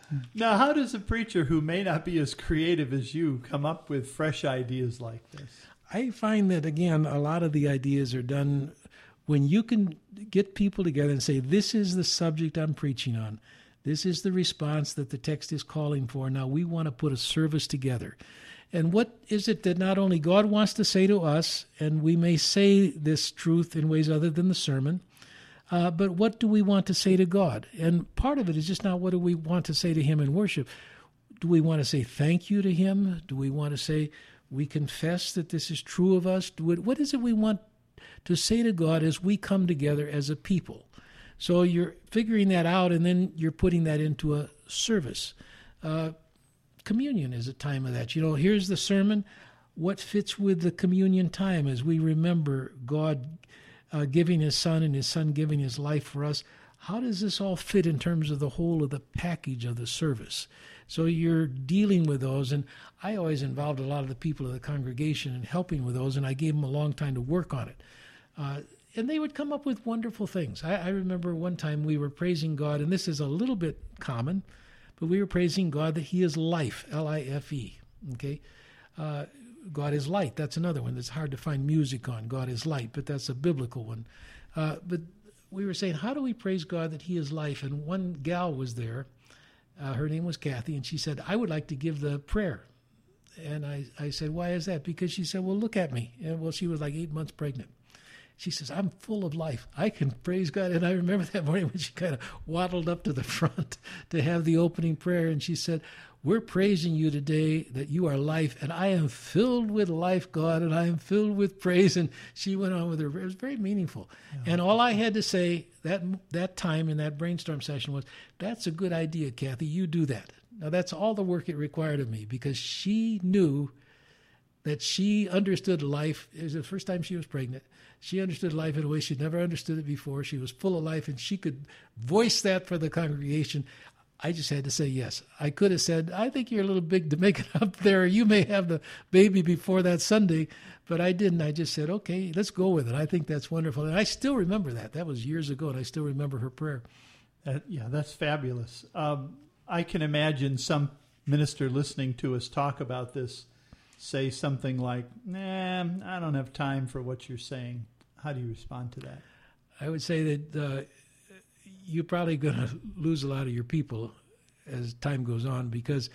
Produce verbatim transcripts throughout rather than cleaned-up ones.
Now, how does a preacher who may not be as creative as you come up with fresh ideas like this? I find that, again, a lot of the ideas are done when you can get people together and say, this is the subject I'm preaching on. This is the response that the text is calling for. Now we want to put a service together. And what is it that not only God wants to say to us, and we may say this truth in ways other than the sermon, uh, but what do we want to say to God? And part of it is just not what do we want to say to him in worship. Do we want to say thank you to him? Do we want to say we confess that this is true of us? Do we, what is it we want to say to God as we come together as a people? So you're figuring that out, and then you're putting that into a service. Uh, communion is a time of that. You know, here's the sermon. What fits with the communion time as we remember God uh, giving his son and his son giving his life for us? How does this all fit in terms of the whole of the package of the service? So you're dealing with those, and I always involved a lot of the people of the congregation in helping with those, and I gave them a long time to work on it. Uh, And they would come up with wonderful things. I, I remember one time we were praising God, and this is a little bit common, but we were praising God that he is life, L I F E, okay? Uh, God is light. That's another one that's hard to find music on. God is light, but that's a biblical one. Uh, but we were saying, how do we praise God that he is life? And one gal was there. Uh, her name was Kathy, and she said, I would like to give the prayer. And I, I said, why is that? Because she said, well, look at me. And, well, she was like eight months pregnant. She says, I'm full of life. I can praise God. And I remember that morning when she kind of waddled up to the front to have the opening prayer. And she said, we're praising you today that you are life. And I am filled with life, God, and I am filled with praise. And she went on with her. It was very meaningful. Yeah. And all I had to say that that time in that brainstorm session was, that's a good idea, Kathy. You do that. Now, that's all the work it required of me, because she knew that she understood life. It was the first time she was pregnant. She understood life in a way she'd never understood it before. She was full of life, and she could voice that for the congregation. I just had to say yes. I could have said, I think you're a little big to make it up there. You may have the baby before that Sunday, but I didn't. I just said, okay, let's go with it. I think that's wonderful. And I still remember that. That was years ago, and I still remember her prayer. Uh, yeah, that's fabulous. Um, I can imagine some minister listening to us talk about this say something like, nah, I don't have time for what you're saying. How do you respond to that? I would say that uh, you're probably going to lose a lot of your people as time goes on, because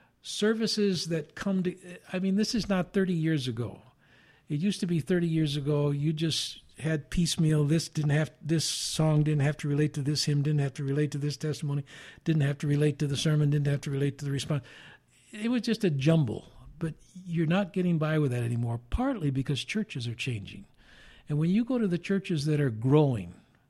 services that come to, I mean, this is not thirty years ago. It used to be thirty years ago, you just had piecemeal. This didn't have, this song didn't have to relate to this hymn, didn't have to relate to this testimony, didn't have to relate to the sermon, didn't have to relate to the response. It was just a jumble. But you're not getting by with that anymore, partly because churches are changing. And when you go to the churches that are growing,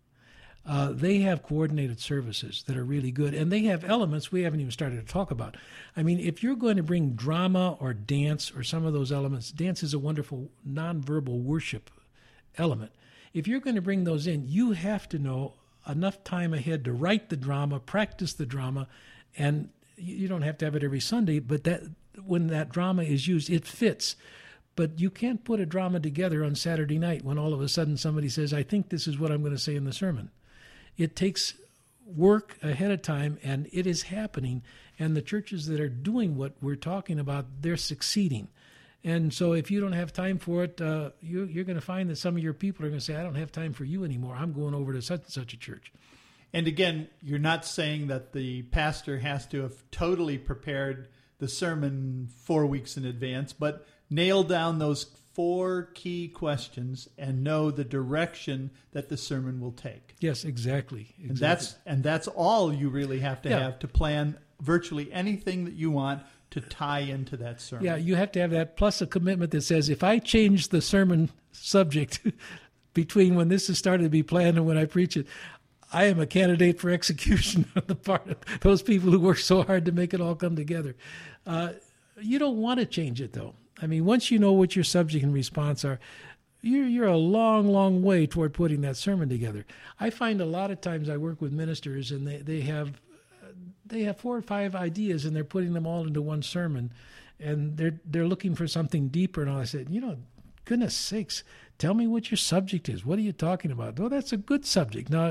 uh, they have coordinated services that are really good. And they have elements we haven't even started to talk about. I mean, if you're going to bring drama or dance or some of those elements, dance is a wonderful nonverbal worship element. If you're going to bring those in, you have to know enough time ahead to write the drama, practice the drama, and you don't have to have it every Sunday, but that when that drama is used, it fits. But you can't put a drama together on Saturday night when all of a sudden somebody says, I think this is what I'm going to say in the sermon. It takes work ahead of time, and it is happening. And the churches that are doing what we're talking about, they're succeeding. And so if you don't have time for it, uh, you, you're going to find that some of your people are going to say, I don't have time for you anymore. I'm going over to such and such a church. And again, you're not saying that the pastor has to have totally prepared the sermon four weeks in advance, but nail down those four key questions and know the direction that the sermon will take. Yes, exactly. exactly. And that's and that's all you really have to yeah. have to plan virtually anything that you want to tie into that sermon. Yeah, you have to have that, plus a commitment that says, if I change the sermon subject between when this is started to be planned and when I preach it, I am a candidate for execution on the part of those people who work so hard to make it all come together. Uh, you don't want to change it, though. I mean, once you know what your subject and response are, you're, you're a long, long way toward putting that sermon together. I find a lot of times I work with ministers, and they, they have they have four or five ideas, and they're putting them all into one sermon, and they're they're looking for something deeper. And all I said, you know, goodness sakes, tell me what your subject is. What are you talking about? Oh, that's a good subject. Now,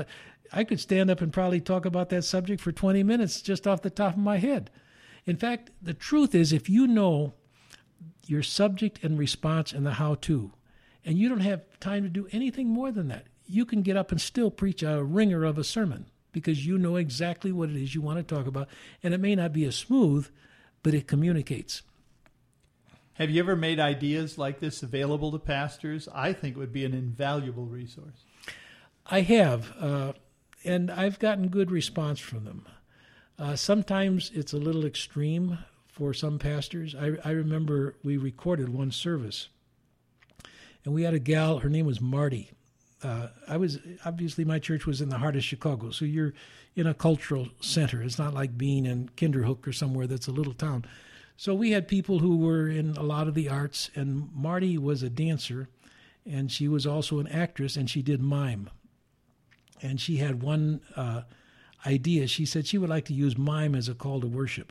I could stand up and probably talk about that subject for twenty minutes just off the top of my head. In fact, the truth is, if you know your subject and response and the how-to, and you don't have time to do anything more than that, you can get up and still preach a ringer of a sermon because you know exactly what it is you want to talk about. And it may not be as smooth, but it communicates. Have you ever made ideas like this available to pastors? I think it would be an invaluable resource. I have, uh, and I've gotten good response from them. Uh, sometimes it's a little extreme for some pastors. I, I remember we recorded one service, and we had a gal, her name was Marty. Uh, I was, obviously my church was in the heart of Chicago, so you're in a cultural center. It's not like being in Kinderhook or somewhere that's a little town. So we had people who were in a lot of the arts, and Marty was a dancer, and she was also an actress, and she did mime. And she had one uh, idea. She said she would like to use mime as a call to worship.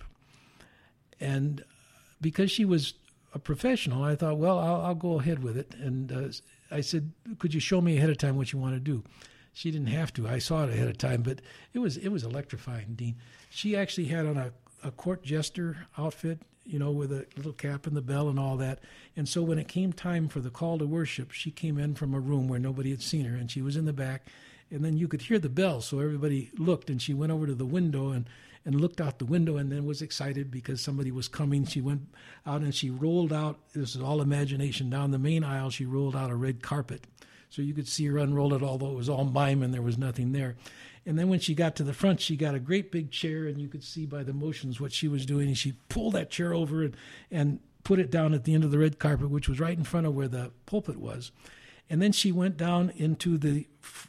And because she was a professional, I thought, well, I'll, I'll go ahead with it. And uh, I said, could you show me ahead of time what you want to do? She didn't have to. I saw it ahead of time, but it was it was electrifying, Dean. She actually had on a, a court jester outfit, you know, with a little cap and the bell and all that. And so when it came time for the call to worship, she came in from a room where nobody had seen her, and she was in the back. And then you could hear the bell, so everybody looked, and she went over to the window and, and looked out the window and then was excited because somebody was coming. She went out and she rolled out, this is all imagination, down the main aisle, she rolled out a red carpet. So you could see her unroll it, although it was all mime and there was nothing there. And then when she got to the front, she got a great big chair, and you could see by the motions what she was doing. And she pulled that chair over and, and put it down at the end of the red carpet, which was right in front of where the pulpit was. And then she went down into the...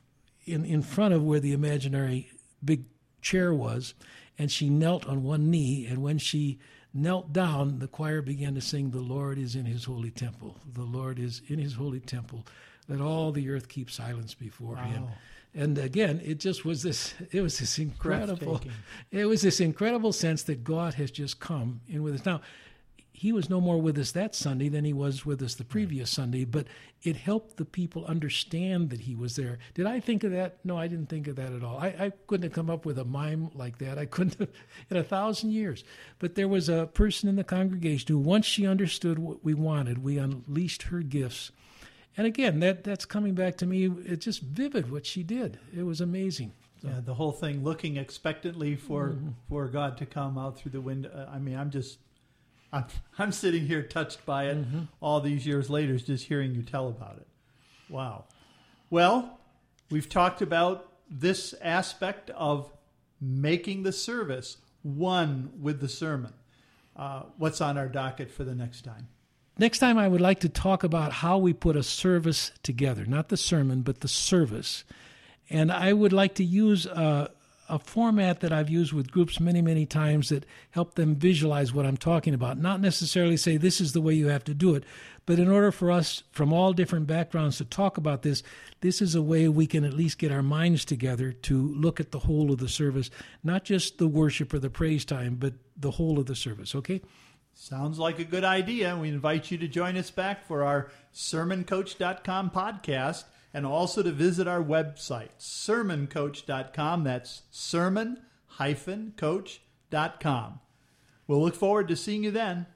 In, in front of where the imaginary big chair was, and she knelt on one knee, and when she knelt down, the choir began to sing, "The Lord is in his holy temple. The Lord is in his holy temple. Let all the earth keep silence before wow. him." And again, it just was this, it was this incredible, it was this incredible sense that God has just come in with us. Now, he was no more with us that Sunday than he was with us the previous right. Sunday, but it helped the people understand that he was there. Did I think of that? No, I didn't think of that at all. I, I couldn't have come up with a mime like that. I couldn't have in a thousand years. But there was a person in the congregation who, once she understood what we wanted, we unleashed her gifts. And again, that that's coming back to me. It's just vivid what she did. It was amazing. So. Yeah, the whole thing, looking expectantly for, mm-hmm. for God to come out through the window. I mean, I'm just... I'm, I'm sitting here touched by it mm-hmm. all these years later, just hearing you tell about it. Wow. Well, we've talked about this aspect of making the service one with the sermon. Uh, what's on our docket for the next time? Next time, I would like to talk about how we put a service together, not the sermon, but the service. And I would like to use uh, a format that I've used with groups many, many times that help them visualize what I'm talking about. Not necessarily say this is the way you have to do it, but in order for us from all different backgrounds to talk about this, this is a way we can at least get our minds together to look at the whole of the service, not just the worship or the praise time, but the whole of the service, okay? Sounds like a good idea. We invite you to join us back for our sermon coach dot com podcast, and also to visit our website, sermon coach dot com. That's sermon dash coach dot com. We'll look forward to seeing you then.